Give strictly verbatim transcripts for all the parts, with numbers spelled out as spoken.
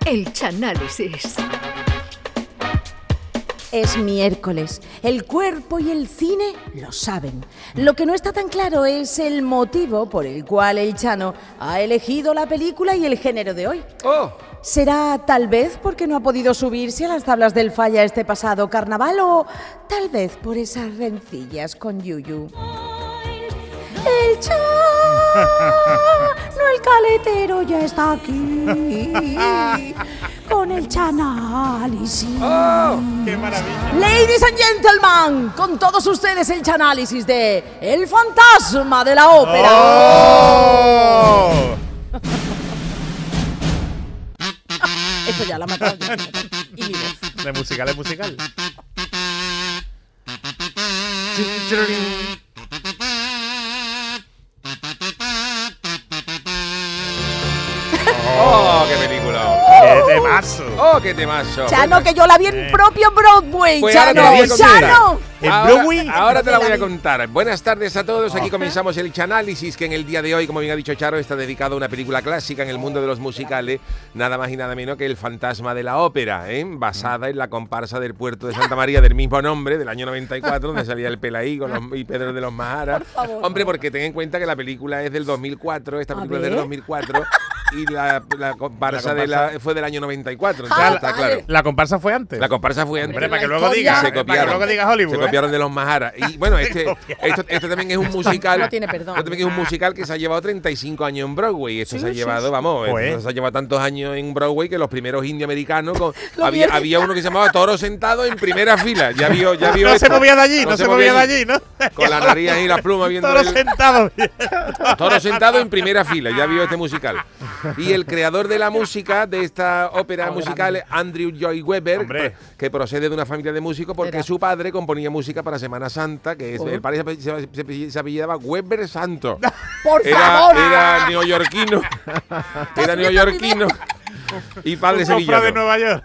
El Chanálisis. Es miércoles. El cuerpo y el cine lo saben. Lo que no está tan claro es el motivo por el cual el Chano ha elegido la película y el género de hoy. Oh. ¿Será tal vez porque no ha podido subirse a las tablas del Falla este pasado carnaval o tal vez por esas rencillas con Yuyu? El Chano, el caletero ya está aquí con el Chanálisis. ¡Oh! ¡Qué maravilla! Ladies and gentlemen, con todos ustedes el Chanálisis de El Fantasma de la Ópera. ¡Oh! Esto ya la mató. Y mi voz. De musical, es musical. ¡Oh, qué película! ¡Qué temazo! ¡Oh, qué temazo! Chano, que yo la vi en propio Broadway. Pues ahora te Chano, la voy a contar. Chano. ¿En Ahora, Broadway? ahora te la voy la a vi. contar. Buenas tardes a todos. Aquí comenzamos el Chanálisis, que en el día de hoy, como bien ha dicho Charo, está dedicado a una película clásica en el mundo de los musicales, nada más y nada menos que El Fantasma de la Ópera, ¿eh? Basada en la comparsa del puerto de Santa María del mismo nombre, del año noventa y cuatro, donde salía el Pelaí con los, y Pedro de los Majaras. Por favor. Hombre, porque ten en cuenta que la película es del dos mil cuatro, esta A película es del ver. dos mil cuatro, y la, la comparsa, La de comparsa. la, fue del año noventa y cuatro. Ah, Entonces, está vale. claro. La comparsa fue antes. La comparsa fue Hombre, antes. para que La luego historia. digas. Se Para que copiaron. luego digas Hollywood. Se ¿eh? copiaron de los Maharas. Y bueno, este, esto, esto también es un musical. No tiene perdón. Esto también es un musical que se ha llevado treinta y cinco años en Broadway. Esto Sí, se ha sí, llevado, sí. vamos, Pues. esto se ha llevado tantos años en Broadway que los primeros indioamericanos. Con, Lo había, vieron. había uno que se llamaba Toro Sentado en primera fila. Ya vio, ya vio No esto. se movía de allí, no, se movía de allí, ¿no? Con la nariz ahí y las plumas viendo Todo el- sentado. Toro Sentado en primera fila, ya vio este musical. Y el creador de la música de esta ópera musical, Andrew Lloyd Webber, Hombre. que procede de una familia de músicos porque Era. su padre componía música para Semana Santa, que es, Oh. el padre se, se- se- se apellidaba Webber Santo. Por Era, favor. era neoyorquino. Era neoyorquino. Y padre Un cofrade de sevillano. Nueva York.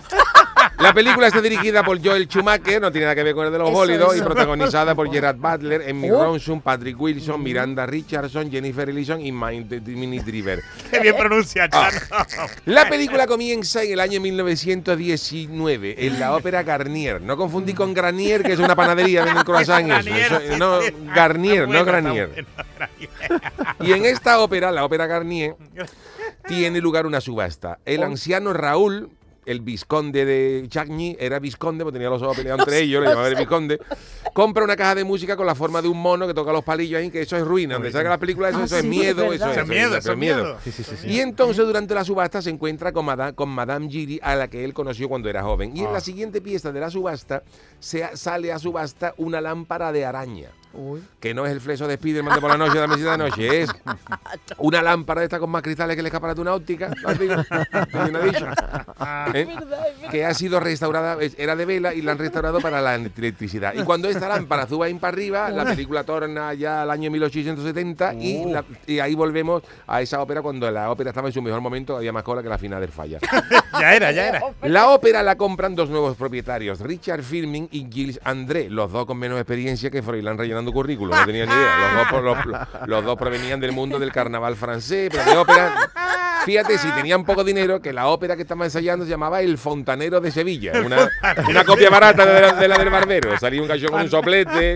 La película está dirigida por Joel Schumacher, no tiene nada que ver con el de los Eso, bólidos, y eso. protagonizada por Gerard Butler, Emmy Oh. Rossum, Patrick Wilson, Miranda Richardson, Jennifer Ellison y Minnie Driver. Qué bien pronuncia, Chano. La película comienza en el año mil novecientos diecinueve en la ópera Garnier. No confundí con Granier, que es una panadería, venden croissant. Eso. Garnier, Eso, sí, no, sí. Garnier, no Está bueno, Granier. está bueno, Granier. Y en esta ópera, la ópera Garnier, tiene lugar una subasta. El anciano Raúl, el vizconde de Chagny, era vizconde, porque tenía los ojos peleados entre ellos, le llamaban el vizconde, compra una caja de música con la forma de un mono que toca los palillos ahí, que eso es ruina. Donde salga la película, eso, Ah, eso es sí, miedo, es eso verdad. es, Eso es miedo, eso es miedo. Sí, sí, sí, sí. Y entonces durante la subasta se encuentra con Madame, con Madame Giri, a la que él conoció cuando era joven. Y en Ah. la siguiente pieza de la subasta se, sale a subasta una lámpara de araña. Uy. Que no es el fleso de Spiderman de por la noche de la mesita de noche, es una lámpara de esta con más cristales que el escaparate de una óptica, ¿lo digo? ¿Alguien ha dicho? ¿Eh? Que ha sido restaurada, es- era de vela y la han restaurado para la electricidad. Y cuando esta lámpara sube ahí para arriba, la película torna ya al año mil ochocientos setenta y, la- y ahí volvemos a esa ópera cuando la ópera estaba en su mejor momento, había más cola que la final del Falla. Ya era, ya era. La ópera la compran dos nuevos propietarios, Richard Filming y Gilles André, los dos con menos experiencia que Froilán rellenando currículum, no tenían ni idea. Los dos, por- los, los- los dos provenían del mundo del carnaval francés, pero de ópera. Fíjate, si tenían poco dinero, que la ópera que estaban ensayando se llamaba El Fontanero de Sevilla, una, una copia barata de la, de la del Barbero. Salía un gallo con un soplete,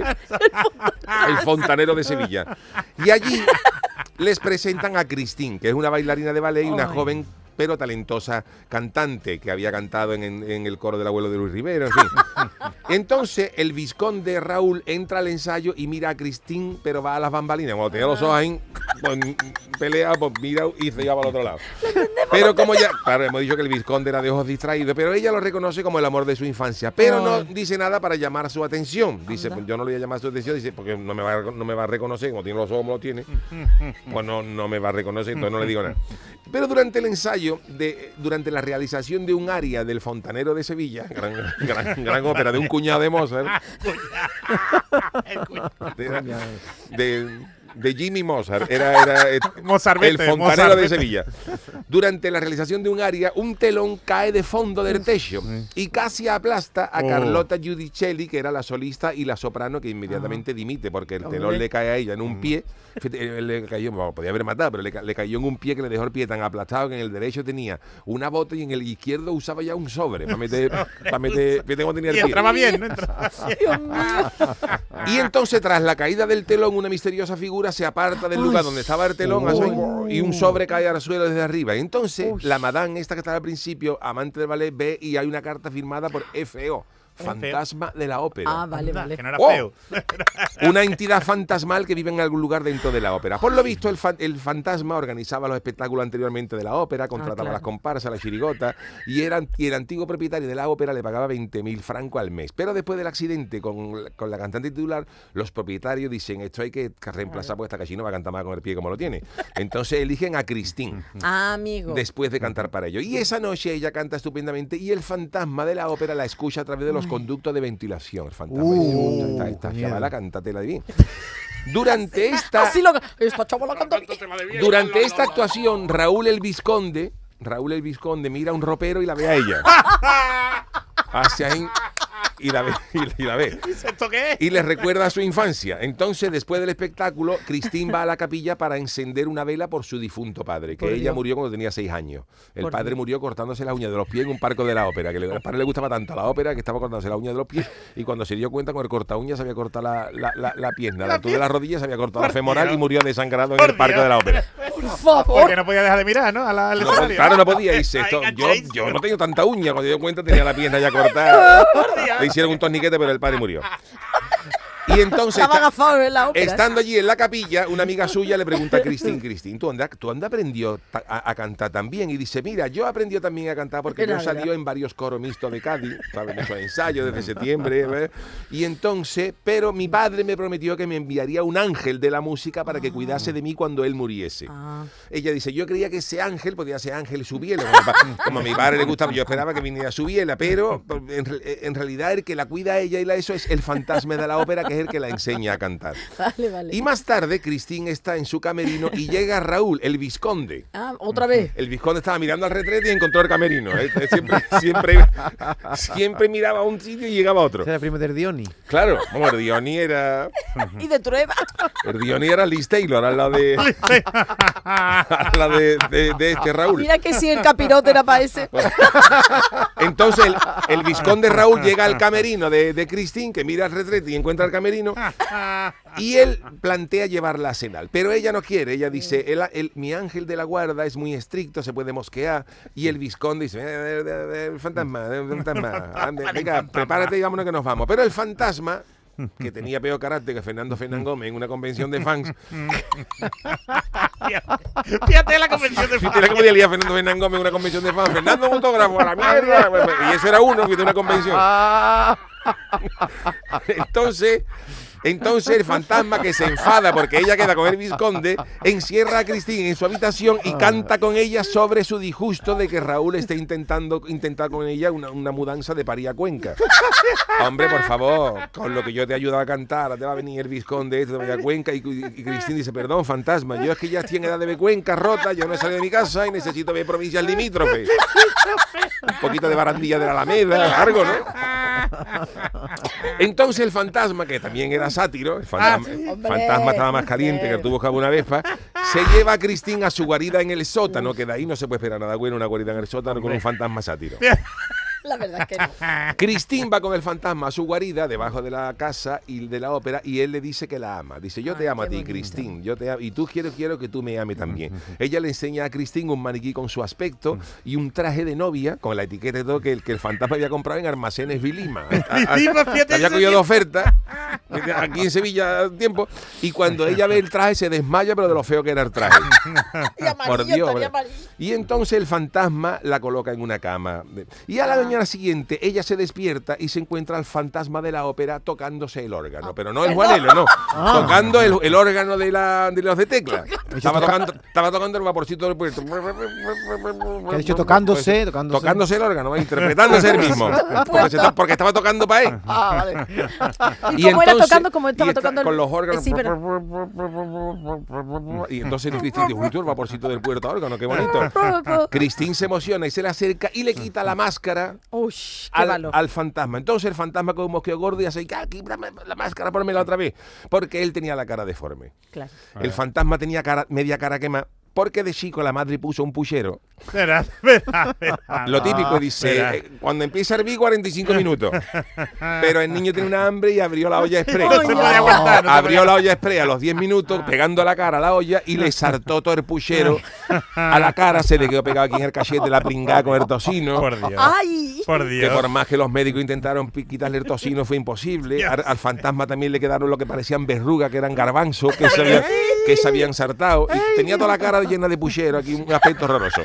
El Fontanero de Sevilla. Y allí les presentan a Christine, que es una bailarina de ballet y una Ay. joven pero talentosa cantante que había cantado en, en- en el coro del abuelo de Luis Rivero, en fin. Entonces el vizconde Raúl entra al ensayo y mira a Christine, pero va a las bambalinas. Cuando tenía los ojos ahí, pues, pelea, pues mira y se lleva al otro lado. Pero como ya, claro, hemos dicho que el vizconde era de ojos distraídos, pero ella lo reconoce como el amor de su infancia, pero no Ay. dice nada para llamar su atención. Dice, Anda. pues yo no le voy a llamar su atención, dice, porque no me va a, no me va a reconocer, como tiene los ojos como lo tiene, pues no, no me va a reconocer, entonces no le digo nada. Pero durante el ensayo, de, durante la realización de un aria del Fontanero de Sevilla, gran, gran, gran ópera de un cuñado de Mozart, de, de- de Jimmy Mozart, era, era eh, Mozartete, el fontanero Mozartete. de Sevilla. Durante la realización de un aria, un telón cae de fondo del techo y casi aplasta a Oh. Carlotta Giudicelli, que era la solista y la soprano, que inmediatamente dimite porque el telón Hombre. le cae a ella en un pie. Fíjate, le cayó, bueno, podía haber matado, pero le, ca- le cayó en un pie que le dejó el pie tan aplastado que en el derecho tenía una bota y en el izquierdo usaba ya un sobre para meter, para meter, fíjate cómo tenía el Y pie. entraba bien, ¿no? Entraba bien. Dios mío. Y entonces, tras la caída del telón, una misteriosa figura se aparta del lugar donde estaba el telón hace- y un sobre cae al suelo desde arriba. Y entonces, la madame, esta que estaba al principio, amante del ballet, ve y hay una carta firmada por F O, Fantasma de la Ópera. Ah, vale, vale. Que no era Oh. feo. Una entidad fantasmal que vive en algún lugar dentro de la ópera. Por lo visto, el, fa- el fantasma organizaba los espectáculos anteriormente de la ópera, contrataba claro. las comparsas, la chirigota, y, era, y el antiguo propietario de la ópera le pagaba veinte mil francos al mes. Pero después del accidente con, la- con la cantante titular, los propietarios dicen, esto hay que reemplazar porque esta cachino va a cantar más con el pie como lo tiene. Entonces eligen a Christine. Ah, amigo. Después de cantar para ello. Y esa noche ella canta estupendamente y el fantasma de la ópera la escucha a través de los conductos de ventilación. El fantasma Uh, dice, esta, esta qué miedo. chavala, cántatela de bien. Durante esta, Así lo esta chavala canta bien. durante esta actuación, Raúl el Vizconde, Raúl el Vizconde mira a un ropero y la ve a ella. Hacia ahí y la ve, y la- y la ve. ¿Esto qué es? Y les recuerda a su infancia. Entonces, después del espectáculo, Christine va a la capilla para encender una vela por su difunto padre, que Por ella Dios. murió cuando tenía seis años. El Por padre Dios. murió cortándose las uñas de los pies en un parco de la ópera, que le- al padre le gustaba tanto la ópera que estaba cortándose las uñas de los pies y cuando se dio cuenta con el corta uñas se había cortado la, la, la, la pierna, la altura de las rodillas se había cortado la Por femoral Dios. y murió desangrado en Por el parque Dios. de la ópera. Por favor. Porque no podía dejar de mirar, ¿no? A la, al No, escenario. claro, no podía irse. Ahí Esto, yo, enganchadísimo. yo no tengo tanta uña. Cuando se dio cuenta tenía la pierna ya cortada. Le hicieron un torniquete, pero el padre murió. Y entonces, Estaba está- agafado en la ópera. estando allí en la capilla, una amiga suya le pregunta a Cristín, Cristín, ¿tú dónde, ¿tú dónde aprendió ta- a, a cantar también? Y dice, mira, yo aprendí también a cantar porque Era yo salí verdad. en varios coros mixtos de Cádiz, ¿sabes? Muchos ensayos desde septiembre. ¿ves? Y entonces, pero mi padre me prometió que me enviaría un ángel de la música para que cuidase de mí cuando él muriese. Ah. Ella dice, yo creía que ese ángel podía ser Ángel Subiela, como, pa- como a mi padre le gustaba, yo esperaba que viniera Subiela, pero en, re- en realidad el que la cuida a ella y la eso es el fantasma de la ópera, que es el que la enseña a cantar. Vale, vale. Y más tarde, Cristín está en su camerino y llega Raúl, el Vizconde. Ah, otra vez. El Vizconde estaba mirando al retrete y encontró el camerino. ¿eh? Siempre, siempre, siempre miraba a un sitio y llegaba a otro. Ese era el primo de Dioni. Claro, vamos, el Dioni era, Y de Trueba. el Dioni era Liz Taylor, al lado de, al lado de, de- de este Raúl. Mira que si el capirote era para ese. Entonces el, el Vizconde Raúl llega al camerino de, de Cristín, que mira al retrete y encuentra el camerino, y él plantea llevarla a cenar. Pero ella no quiere, ella dice, el, el- mi ángel de la guarda es muy estricto, se puede mosquear, y el Vizconde dice, "Eh, eh, eh, el fantasma, el fantasma, ande, venga, prepárate y vámonos que nos vamos. Pero el fantasma, que tenía peor carácter que Fernando Fernán Gómez en una convención de fans, Fíjate la convención de fíjate cómo día Fernando Fernán Gómez en una convención de fans, Fernando un autógrafo a la mierda, y ese era uno, fíjate, una convención. Entonces, entonces el fantasma, que se enfada porque ella queda con el Vizconde, encierra a Cristín en su habitación y canta con ella sobre su disgusto de que Raúl esté intentando intentar con ella una, una mudanza de París a Cuenca. Hombre, por favor, con lo que yo te he ayudado a cantar, ahora te va a venir el Vizconde este de París a Cuenca. Y, y- y Cristín dice, perdón, fantasma, yo es que ya estoy en edad de ver Cuenca rota, yo no he salido de mi casa y necesito ver provincias limítrofes. Un poquito de barandilla de la Alameda, algo, ¿no? Entonces el fantasma, que también era sátiro, el fantasma, el Hombre, fantasma estaba más caliente que el tubo cabo una vespa, se lleva a Cristín a su guarida en el sótano, que de ahí no se puede esperar nada bueno, una guarida en el sótano con un fantasma sátiro. La verdad es que no. Cristín va con el fantasma a su guarida debajo de la casa y de la ópera, y él le dice que la ama. Dice, yo te Ay, amo a qué ti, bonito. Cristín, yo te amo, y tú quiero, quiero que tú me ames también. Ella le enseña a Cristín un maniquí con su aspecto y un traje de novia con la etiqueta y todo que el, que el fantasma había comprado en Almacenes Vilima. Vilima, fíjate Había ese cogido de tiempo. oferta aquí en Sevilla tiempo, y cuando ella ve el traje se desmaya, pero de lo feo que era el traje. Y amarillo, Por Dios, estaría hombre. amarillo. Y entonces el fantasma la coloca en una cama. Y a la doña mañana siguiente ella se despierta y se encuentra al fantasma de la ópera tocándose el órgano, pero no el Juanelo, no, Ah. tocando el, el órgano de, la, de los de tecla. Estaba tocando, estaba tocando el vaporcito del puerto. Que ha dicho tocándose, tocándose. Tocándose el órgano, interpretándose él mismo. Porque, se está- porque estaba tocando para él. Ah, vale. ¿Y, cómo era tocando? Como estaba y está tocando el- con los órganos. Sí, pero- Y entonces Cristín dijo, uy, tú el vaporcito del puerto órgano, qué bonito. Cristín se emociona y se le acerca y le quita la máscara Uy, qué al, valor. al fantasma. Entonces el fantasma con un mosqueo gordo y hace, aquí, dame la máscara, pónmela otra vez. Porque él tenía la cara deforme. Claro. El fantasma tenía cara, media cara quemada. Porque de chico la madre puso un puchero. Verá, verá, verá. Lo típico, dice, verá. eh, cuando empieza a hervir cuarenta y cinco minutos. Pero el niño tenía una hambre y abrió la olla express. No se podía aguantar, no se Abrió podía- la olla express a los diez minutos, pegando la cara a la olla y le saltó todo el puchero a la cara. Se le quedó pegado aquí en el cachete la pringada con el tocino. Por Dios. ¡Ay! Por Que Dios. por más que los médicos intentaron pi- quitarle el tocino fue imposible. Dios. Al, al fantasma también le quedaron lo que parecían verrugas, que eran garbanzos, que se habían, que se habían saltado. Y tenía toda la cara llena de puchero, aquí un aspecto horroroso.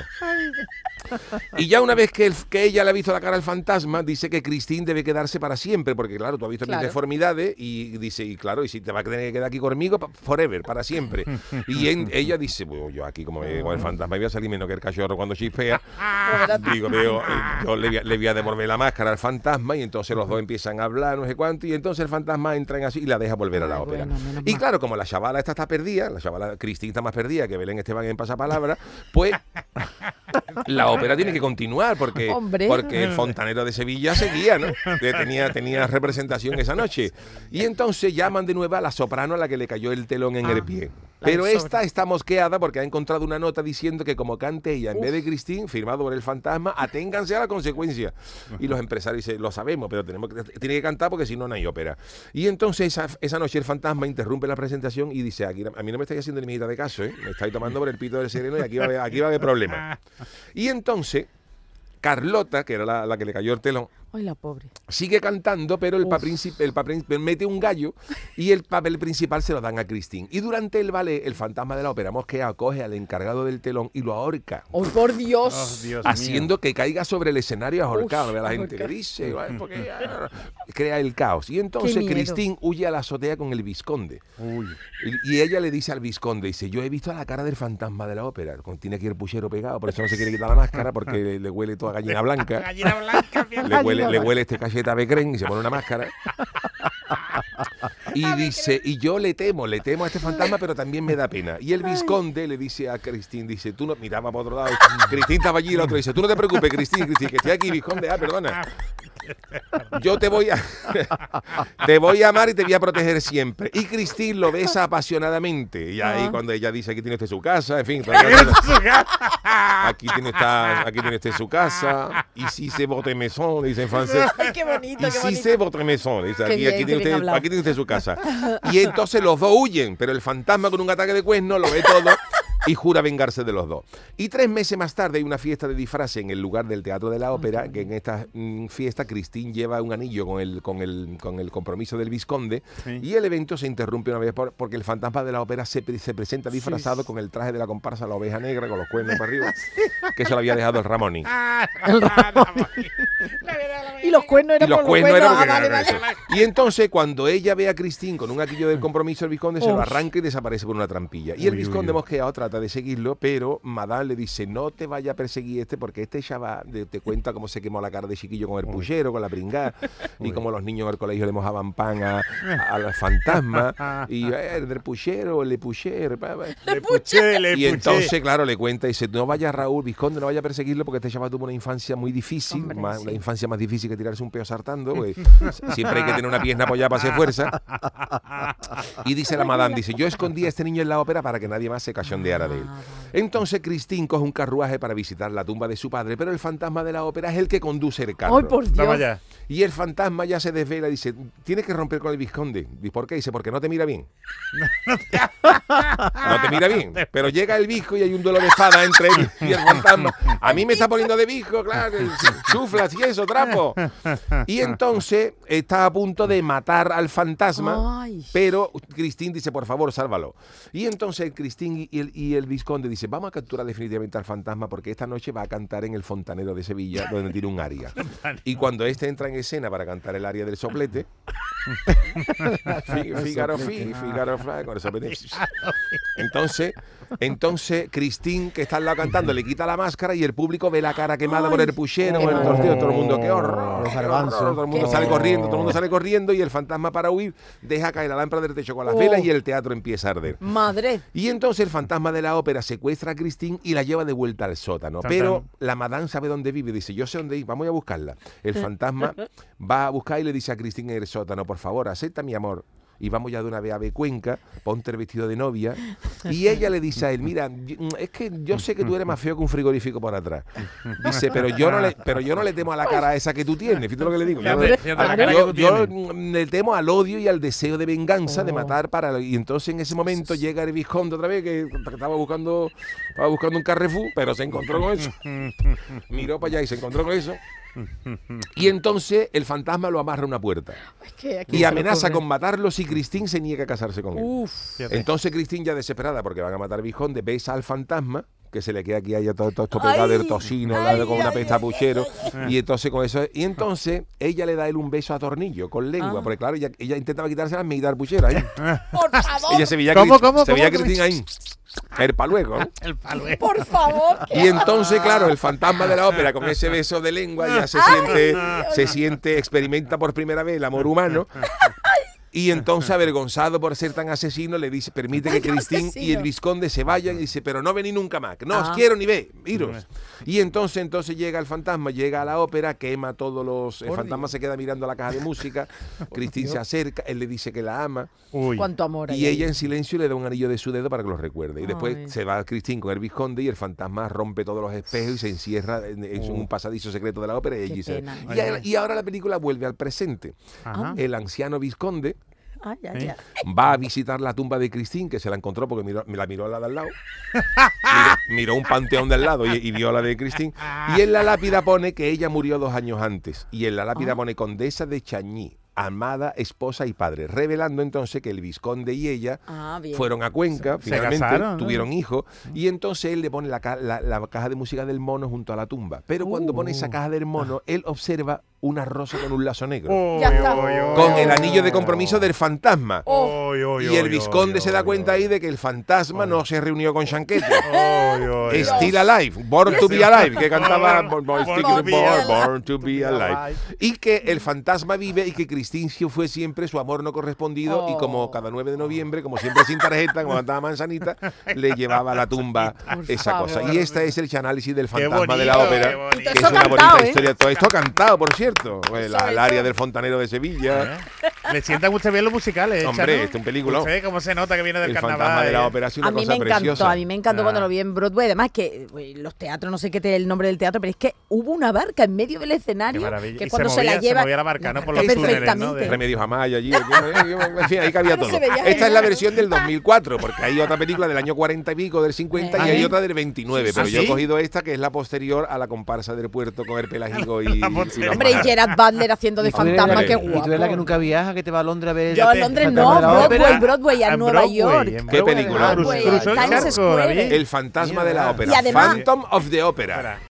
Y ya una vez que, el- que ella le ha visto la cara al fantasma, dice que Cristín debe quedarse para siempre, porque claro, tú has visto mis Claro. deformidades y dice, y claro, y si te vas a tener que quedar aquí conmigo, pa- forever, para siempre. Y en- ella dice, bueno, yo aquí como me- con el fantasma voy a salir menos que el cachorro cuando chispea. Digo, veo, eh, yo le voy, a, le voy a devolver la máscara al fantasma y entonces los dos empiezan a hablar, no sé cuánto, y entonces el fantasma entra en así y la deja volver a la Ay, ópera. bueno, menos Y mal. claro, como la chavala esta está perdida, la chavala Cristín está más perdida que Belén Esteban en Pasapalabra, pues la ópera tiene que continuar porque, Hombre. porque el fontanero de Sevilla seguía, ¿no? Que Tenía, tenía representación esa noche. Y entonces llaman de nuevo a la soprano a la que le cayó el telón en el pie. Pero esta está mosqueada porque ha encontrado una nota diciendo que como cante ella en vez de Cristín, firmado por el fantasma, aténganse a la consecuencia. Y los empresarios dicen, lo sabemos, pero tenemos que, tiene que cantar porque si no, no hay ópera. Y entonces esa, esa noche el fantasma interrumpe la presentación y dice, aquí, a mí no me estáis haciendo ni mitad de caso, ¿eh? Me estáis tomando por el pito del sereno y aquí va a haber, aquí va a haber problemas. Y entonces Carlota, que era la, la que le cayó el telón, Ay, la pobre. sigue cantando, pero el, pa princip- el papel mete un gallo y el papel principal se lo dan a Cristín. Y durante el ballet, el fantasma de la ópera mosqueado coge al encargado del telón y lo ahorca, ¡Ay, por Oh, Dios! Dios haciendo que caiga sobre el escenario ahorcado. Uf, ¿No ve la gente que ahorcado. dice? "Ay, porque, ah", crea el caos. Y entonces Qué miedo. Cristín huye a la azotea con el vizconde. Uy. Y, y ella le dice al vizconde, dice, yo he visto la cara del fantasma de la ópera. Tiene aquí el puchero pegado, por eso no se quiere quitar la máscara, porque le, le huele toda gallina blanca. Gallina blanca, fíjate. Le huele, le huele este cacheta a Becren y se pone una máscara. Y dice, y yo le temo, le temo a este fantasma, pero también me da pena. Y el vizconde le dice a Cristín, dice, tú no, miraba para otro lado. Cristín estaba allí y el otro dice, tú no te preocupes, Cristín, Cristín, que estoy aquí, vizconde, ah, perdona. Yo te voy a te voy a amar y te voy a proteger siempre. Y Cristín lo besa apasionadamente. Y ahí cuando ella dice, aquí tiene usted su casa, en fin. Aquí tiene, esta, aquí tiene usted su casa. Ici c'est votre maison, dice en francés. ¡Ay, qué bonito, qué Ici bonito! c'est votre maison. Dice, Qué aquí, bien, aquí, qué tiene bien usted, hablado. aquí tiene usted su casa. Y entonces los dos huyen, pero el fantasma con un ataque de cuerno lo ve todo y jura vengarse de los dos. Y tres meses más tarde hay una fiesta de disfraz en el lugar del Teatro de la Ópera, que en esta mm, fiesta Cristín lleva un anillo con el, con el, con el compromiso del vizconde, Sí. y el evento se interrumpe una vez por- porque el fantasma de la ópera se, pre- se presenta disfrazado con el traje de la comparsa La Oveja Negra, con los cuernos para arriba, que se lo había dejado el Ramoni. Y los cuernos Y eran los por cuernos eran porque Ah, vale, eran vale. eso. Y entonces cuando ella ve a Cristín con un anillo del compromiso del vizconde, se lo Uf. arranca y desaparece por una trampilla. Y el Uy, uy, vizconde uy. mosqueado trata de seguirlo, pero Madame le dice, no te vaya a perseguir este, porque este chaval de- te cuenta cómo se quemó la cara de chiquillo con el puchero, con la pringada, y cómo los niños en el colegio le mojaban pan a, a, a los fantasmas, y eh, del puchero, le puchero, pa, pa. Le puché, le Y puché. entonces, claro, le cuenta y dice, no vaya Raúl, Vizconde, no vaya a perseguirlo porque este chaval tuvo una infancia muy difícil, Hombre, más- sí. una infancia más difícil que tirarse un peo sartando, porque siempre hay que tener una pierna apoyada para hacer fuerza. Y dice la madame, dice, yo escondí a este niño en la ópera para que nadie más se cachondeara de él. Entonces Cristín coge un carruaje para visitar la tumba de su padre, pero el fantasma de la ópera es el que conduce el carro. ¡Ay, por Dios! Vamos allá. Y el fantasma ya se desvela y dice, tienes que romper con el vizconde. ¿Y por qué? Dice, porque no te mira bien. No te mira bien. Pero llega el visco y hay un duelo de espada entre él y el fantasma. A mí me está poniendo de visco, claro, chuflas y eso, trapo. Y entonces está a punto de matar al fantasma, Ay. pero Cristín dice, por favor, sálvalo. Y entonces Cristín y el, y y el vizconde dicen, vamos a capturar definitivamente al fantasma porque esta noche va a cantar en el Fontanero de Sevilla, donde tiene un aria. Y cuando este entra en escena para cantar el aria del soplete, Fí- Fígaro, Fí, Fígaro, Fly, con el soplete. Entonces, entonces Cristín, que está al lado cantando, le quita la máscara y el público ve la cara quemada por el puchero, por el tortillo, todo el mundo, qué horror, Los qué horror, garbanzos. todo el mundo Qué sale horror. corriendo, todo el mundo sale corriendo y el fantasma para huir deja caer la lámpara del techo con las Oh. velas y el teatro empieza a arder. Madre. Y entonces el fantasma de la ópera secuestra a Christine y la lleva de vuelta al sótano. Tan, Pero tan. la madame sabe dónde vive. Dice, yo sé dónde ir, vamos a buscarla. El fantasma va a buscar y le dice a Christine en el sótano, por favor, acepta mi amor. Y vamos ya de una vez a ver Cuenca, ponte el vestido de novia. Y ella le dice a él, mira, yo- es que yo sé que tú eres más feo que un frigorífico por atrás. Dice, pero yo no le, pero yo no le temo a la cara esa que tú tienes. Fíjate lo que le digo. Yo, no le- Fíjate, fíjate la a- cara yo- que tú yo, tienes. mm, le temo al odio y al deseo de venganza, de Oh. matar para... Y entonces en ese momento llega el vizconde otra vez, que estaba buscando, estaba buscando un Carrefour, pero se encontró con eso. Miró para allá y se encontró con eso. Y entonces el fantasma lo amarra a una puerta Es que aquí y se le amenaza ocurre. con matarlo si Christine se niega a casarse con él. Uf. Fíjate. Entonces Christine, ya desesperada porque van a matar a Vizconde, besa al fantasma, que se le queda aquí haya todo, todo esto pegado Ay, del tocino, ay, con una ay, pesta ay, puchero, y entonces con eso, y entonces ella le da a él un beso a tornillo, con lengua, Ah. porque claro, ella, ella intentaba quitarse las medidas puchero ahí. Por favor. Ella se veía, ¿Cómo, Cris- cómo, se veía cómo? Christine ahí. El paluego, ¿no? El palo. ¿eh? Por favor. Y entonces, claro, el fantasma de la ópera con ese beso de lengua ya se siente, se siente, experimenta por primera vez el amor humano. Y entonces, avergonzado por ser tan asesino, le dice, permite que Christine y asesino. el vizconde se vayan y dice, pero no vení nunca más, que no os Ah. quiero ni ver, iros. Y entonces, entonces llega el fantasma, llega a la ópera, quema todos los... El Por fantasma Dios. se queda mirando la caja de música, Christine se acerca, él le dice que la ama, Uy. Cuánto amor hay y ahí. ella en silencio le da un anillo de su dedo para que lo recuerde. Y después Ay. se va Christine con el vizconde y el fantasma rompe todos los espejos y se encierra en, en Oh. un pasadizo secreto de la ópera y Qué allí se... pena. Y, a- y ahora la película vuelve al presente. Ajá. El anciano vizconde Ay, ay, ¿Eh? ay. va a visitar la tumba de Christine, que se la encontró porque miró, me la miró a la de al lado. Miró, miró un panteón del lado y, y vio la de Christine. Y en la lápida pone que ella murió dos años antes. Y en la lápida Ah. pone condesa de Chañí, amada, esposa y padre. Revelando entonces que el vizconde y ella Ah, bien. fueron a Cuenca, Se- se finalmente casaron, ¿no? tuvieron hijos, y entonces él le pone la, ca- la- la caja de música del mono junto a la tumba. Pero cuando pone esa caja del mono, él observa una rosa con un lazo negro, Uy, Ya está. uy, uy, con uy. el anillo de compromiso del fantasma. Uy, uy, Y uy, el uy, vizconde uy, se da uy, cuenta uy. ahí de que el fantasma no se reunió con Chanquete. Uy, uy, uy. Still Alive, Born to be Alive, que cantaba Born- Born, Born Born- to be Born- alive. Born to be Alive. Y que el fantasma vive y que Cristincio fue siempre su amor no correspondido y como Oh. cada nueve de noviembre, como siempre sin tarjeta, como cantaba Manzanita, le llevaba a la tumba Por esa favor. cosa. Y este es el análisis del Qué fantasma de la bonito, ópera, qué bonito. Y que todo es eso una cantado, bonita ¿eh? historia. Todo esto cantado, por cierto. El, Eso, el área eso. del fontanero de Sevilla. ¿Eh? Le sientan mucho bien los musicales, ¿eh, Hombre, Chano? este es un peliculón. Usted cómo se nota que viene del El carnaval. fantasma de la ¿eh? ópera es una A mí cosa me encantó, preciosa. a mí me encantó Ah. cuando lo vi en Broadway. Además que uy, los teatros, no sé qué te el nombre del teatro, pero es que hubo una barca en medio del escenario Qué maravilla. que Y cuando se se, movía- la se lleva movía la barca, ¿no? Por los túneles, ¿no? perfectamente. De- Remedios Amaya allí. En fin, ahí cabía Pero todo. se veía Esta es genial. la versión del dos mil cuatro, porque hay otra película del año cuarenta y pico, del cincuenta, y ¿Ah, hay sí? otra del veintinueve. Pero ¿Ah, yo he sí? cogido esta, que es la posterior a la comparsa del puerto con el pelágico y, y La los posterior. Hombre, y majaras. Gerard Butler haciendo de Tú eres fantasma, la- qué Y tú eres la que guapo. nunca viaja, que te va a Londres a ver. Yo Ya a te- Londres Fantasma no, de la Broadway, ópera. Broadway, a En Nueva Broadway, York. en Qué Broadway, película. Cruzó- Broadway, cruzó el Times charco, Square. David. El fantasma de la Mierda. ópera. Y además- Phantom of the Opera. Espera.